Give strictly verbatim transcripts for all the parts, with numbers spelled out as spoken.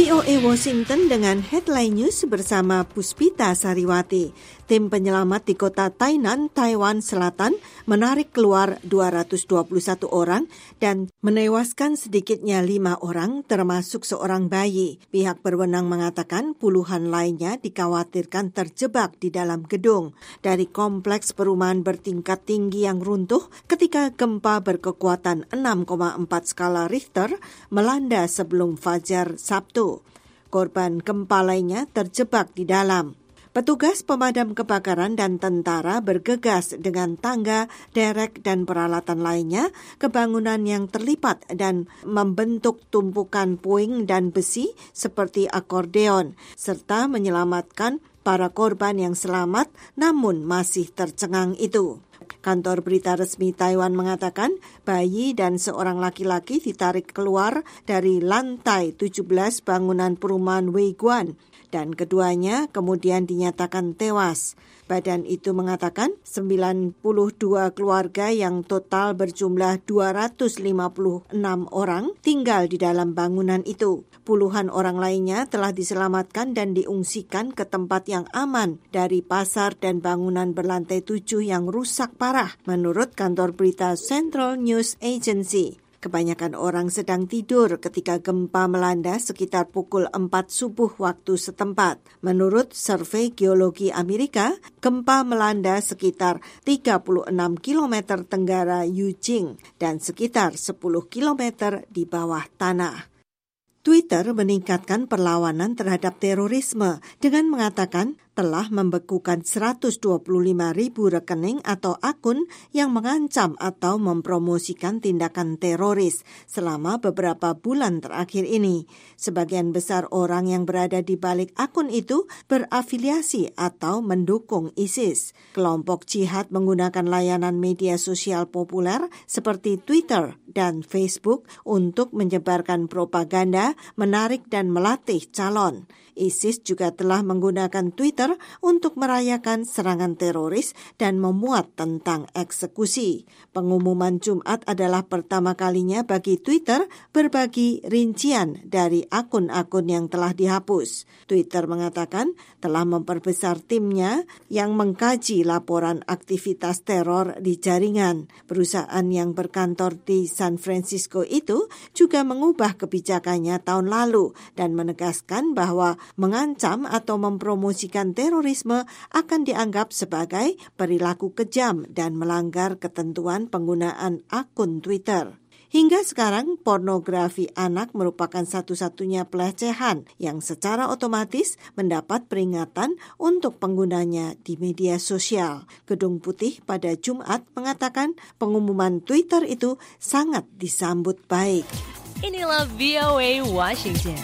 V O A Washington dengan Headline News bersama Puspita Sariwati. Tim penyelamat di kota Tainan, Taiwan Selatan menarik keluar dua ratus dua puluh satu orang dan menewaskan sedikitnya lima orang termasuk seorang bayi. Pihak berwenang mengatakan puluhan lainnya dikhawatirkan terjebak di dalam gedung dari kompleks perumahan bertingkat tinggi yang runtuh ketika gempa berkekuatan enam koma empat skala Richter melanda sebelum fajar Sabtu. Korban gempa lainnya terjebak di dalam. Petugas pemadam kebakaran dan tentara bergegas dengan tangga, derek, dan peralatan lainnya ke bangunan yang terlipat dan membentuk tumpukan puing dan besi seperti akordeon, serta menyelamatkan para korban yang selamat namun masih tercengang itu. Kantor berita resmi Taiwan mengatakan bayi dan seorang laki-laki ditarik keluar dari lantai tujuh belas bangunan perumahan Weiguan dan keduanya kemudian dinyatakan tewas. Badan itu mengatakan sembilan puluh dua keluarga yang total berjumlah dua ratus lima puluh enam orang tinggal di dalam bangunan itu. Puluhan orang lainnya telah diselamatkan dan diungsikan ke tempat yang aman dari pasar dan bangunan berlantai tujuh yang rusak parah, menurut kantor berita Central News Agency. Kebanyakan orang sedang tidur ketika gempa melanda sekitar pukul empat subuh waktu setempat. Menurut Survei Geologi Amerika, gempa melanda sekitar tiga puluh enam kilometer tenggara Yujing dan sekitar sepuluh kilometer di bawah tanah. Twitter meningkatkan perlawanan terhadap terorisme dengan mengatakan telah membekukan seratus dua puluh lima ribu rekening atau akun yang mengancam atau mempromosikan tindakan teroris selama beberapa bulan terakhir ini. Sebagian besar orang yang berada di balik akun itu berafiliasi atau mendukung ISIS. Kelompok jihad menggunakan layanan media sosial populer seperti Twitter dan Facebook untuk menyebarkan propaganda, menarik dan melatih calon. ISIS juga telah menggunakan Twitter untuk merayakan serangan teroris dan memuat tentang eksekusi. Pengumuman Jumat adalah pertama kalinya bagi Twitter berbagi rincian dari akun-akun yang telah dihapus. Twitter mengatakan telah memperbesar timnya yang mengkaji laporan aktivitas teror di jaringan. Perusahaan yang berkantor di San Francisco itu juga mengubah kebijakannya tahun lalu dan menegaskan bahwa mengancam atau mempromosikan terorisme akan dianggap sebagai perilaku kejam dan melanggar ketentuan penggunaan akun Twitter. Hingga sekarang, pornografi anak merupakan satu-satunya pelecehan yang secara otomatis mendapat peringatan untuk penggunanya di media sosial. Gedung Putih pada Jumat mengatakan pengumuman Twitter itu sangat disambut baik. Inilah V O A Washington.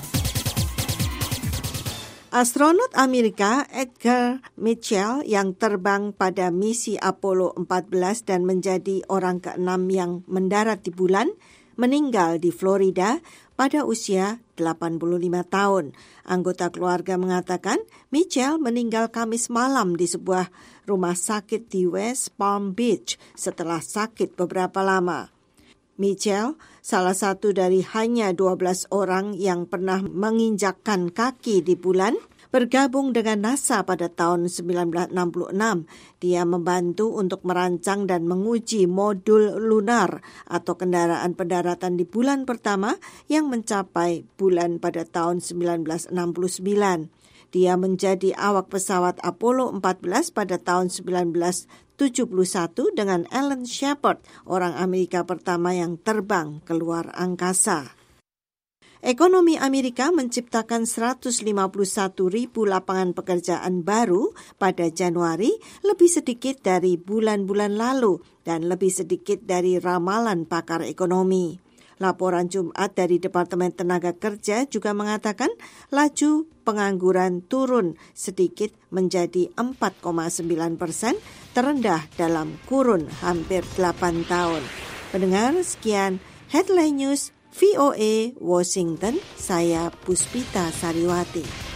Astronot Amerika Edgar Mitchell yang terbang pada misi Apollo empat belas dan menjadi orang keenam yang mendarat di bulan, meninggal di Florida pada usia delapan puluh lima tahun. Anggota keluarga mengatakan Mitchell meninggal Kamis malam di sebuah rumah sakit di West Palm Beach setelah sakit beberapa lama. Mitchell, salah satu dari hanya dua belas orang yang pernah menginjakkan kaki di bulan, bergabung dengan NASA pada tahun sembilan belas enam puluh enam. Dia membantu untuk merancang dan menguji modul lunar atau kendaraan pendaratan di bulan pertama yang mencapai bulan pada tahun sembilan belas enam puluh sembilan. Dia menjadi awak pesawat Apollo empat belas pada tahun sembilan belas tujuh puluh satu dengan Alan Shepard, orang Amerika pertama yang terbang keluar angkasa. Ekonomi Amerika menciptakan seratus lima puluh satu ribu lapangan pekerjaan baru pada Januari, lebih sedikit dari bulan-bulan lalu dan lebih sedikit dari ramalan pakar ekonomi. Laporan Jumat dari Departemen Tenaga Kerja juga mengatakan laju pengangguran turun sedikit menjadi empat koma sembilan persen, terendah dalam kurun hampir delapan tahun. Pendengar, sekian Headline News V O A Washington, saya Puspita Sariwati.